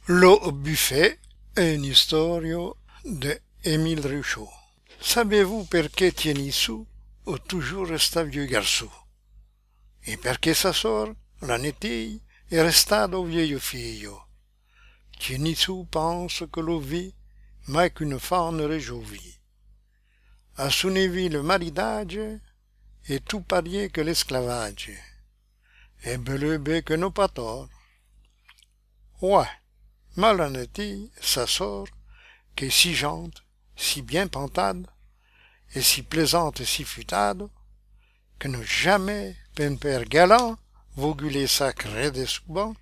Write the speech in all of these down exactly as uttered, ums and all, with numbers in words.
Lo buffet è un'historia de Émile Ruchot. Savez-vous perché Tienissou a toujours resté vieux garçon? E perché sa sor, la Nettie, è restato vieillo figlio? Tienissou pense que la vie, mais qu'une femme ne réjouit. À son avis, le mariage est tout pareil que l'esclavage. Et belebe que nos pas tort. Ouais, Malhonnêteté, sa sort, qui est si gente, si bien pantade, et si plaisante et si futade, que ne jamais peine père galant, voguler sacré des soubans,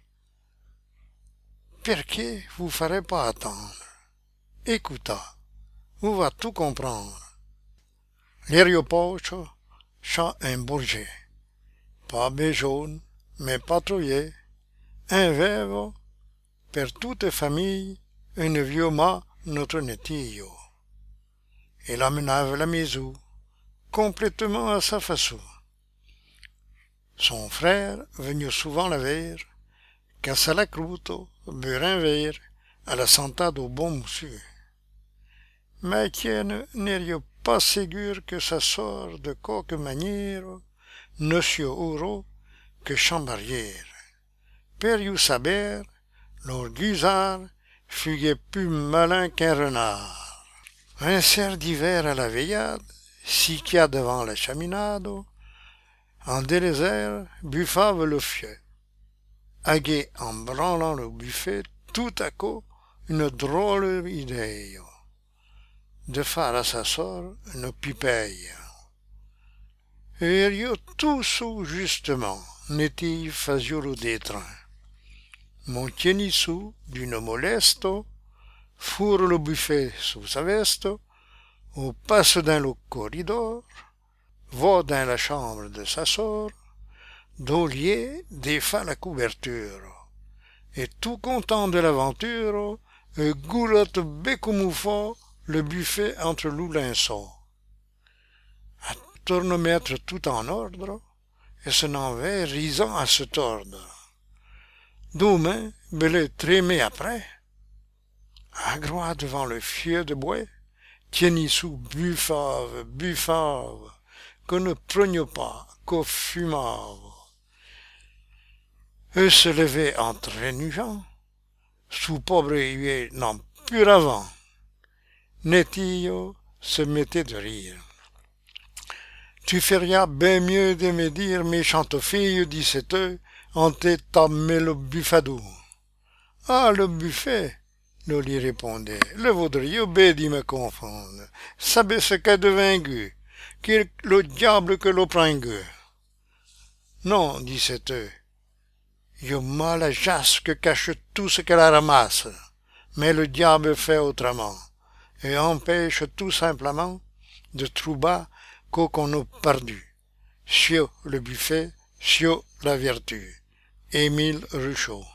perqué vous ferez pas attendre. Écoutez, vous va tout comprendre. L'Iriopocho chante un bourget, pas jaune, mais pas trouillé, un veuve, per toute famille, un vieux mât notre netillo. Il aménage la maison, complètement à sa façon. Son frère venu souvent la ver, cassa la croûte, beurre un verre, à la santé au bon monsieur. Mais Étienne n'est pas sûr que sa sort de quelque manière ne soit heureux que chambarière. Per you saber, leur guisard fut plus malin qu'un renard. Un cerf d'hiver à la veillade, si qu'il y a devant la chaminade, en désert, buffave le fieu. Aguet en branlant le buffet, tout à coup, une drôle idée de faire à sa sort une pipeille. Et il y a tout ça justement, n'est-il faisait le détrain. Mon Tienissou, d'une molesto, fourre le buffet sous sa veste, ou passe dans le corridor, va dans la chambre de sa sœur, Dolier défait la couverture, et tout content de l'aventure, goulotte bécomoufant le buffet entre l'oulinceau. À tournemètre tout en ordre, et se n'en va risant à se tordre. Demain, belé trémé après, à droite devant le fieu de bois, Tienissou buffave, buffave, qu'on ne prenne pas, qu'au fumave. Eux se levaient en trénugeant, sous pauvre huée n'en plus avant. Netillo se mettait de rire. Tu ferais bien mieux de me dire, méchante fille, disait-elle, en t'étamé le buffadou. Ah, le buffet, nous lui répondait, le vaudrier bien dit me confondre. Savez ce qu'est devingu, que le diable que le pringue. Non, disait-elle, il y a mal à jasse que cache tout ce qu'elle ramasse, mais le diable fait autrement, et empêche tout simplement de trouver qu'au qu'on a perdu. Sur le buffet, sur la vertu. Émile Ruchot.